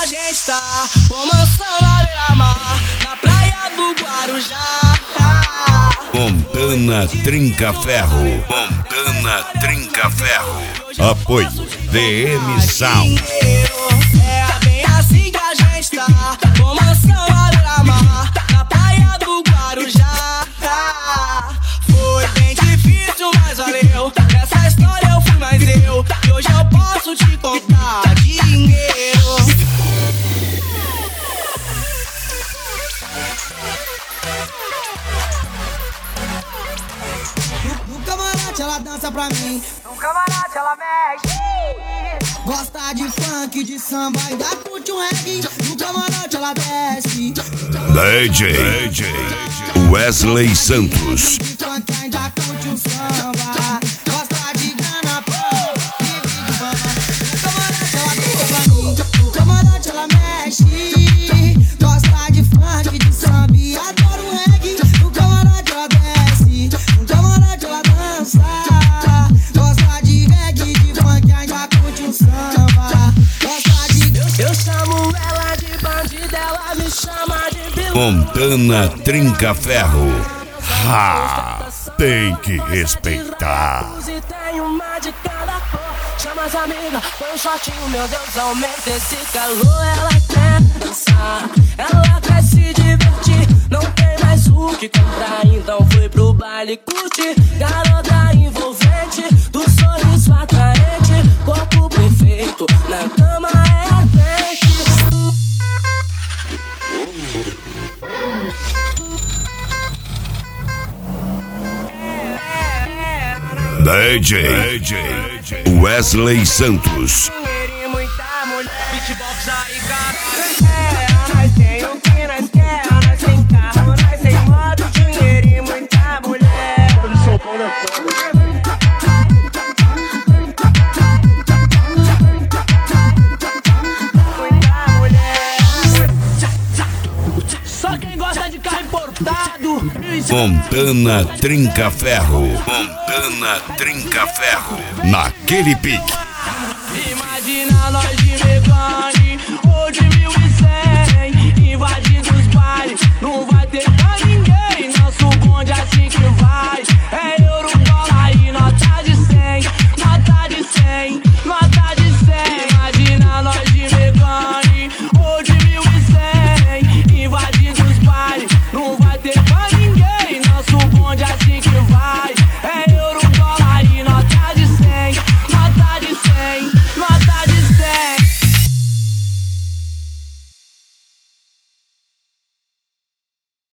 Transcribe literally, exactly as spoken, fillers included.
a gente tá com mansão na beira-mar, na praia do Guarujá. Montana Trinca Ferro. Montana Trinca Ferro. Apoio D M Sound. É bem assim que a gente tá com mansão na beira-mar, na praia do Guarujá. Foi bem difícil, mas valeu. Essa história eu fui mais eu, e hoje eu posso te contar dinheiro. No camarote ela dança pra mim, No camarote ela mexe. gosta de funk, de samba, ainda curte um reggae. No camarote ela desce, D J D J Wesley Santos. de funk ainda curte um samba. Gosta de grana, pô, vive de fama. No camarote ela dança pra mim, no camarote ela mexe. Gosta de funk, de samba e adora um reggae. No camarote ela desce, no camarote ela dança. Gosta de reggae, de funk ainda curte um samba. Gosta de... Eu chamo ela de bandida, ela me chama de vilão. Montana Trinca Ferro. Ha! Tem que respeitar. E tem uma de cada cor. Chama as amigas, põe um shortinho, meu Deus, aumenta esse calor. Ela quer dançar, ela quer se divertir. Não tem mais o que comprar, então foi pro baile curtir. Garota envolvente, do sorriso atraente, corpo perfeito, na cama é ardente. D J D J Wesley Santos. Dinheiro e muita mulher, beatbox aí, cara. É, nós tem o que nós quer, nós tem carro, nós tem moto, dinheiro e muita mulher. São Paulo é foda. Muita mulher. Só quem gosta de carro importado. Montana Trinca Ferro. Montana Trinca Ferro. Naquele pique. Imagina nós de mecânico.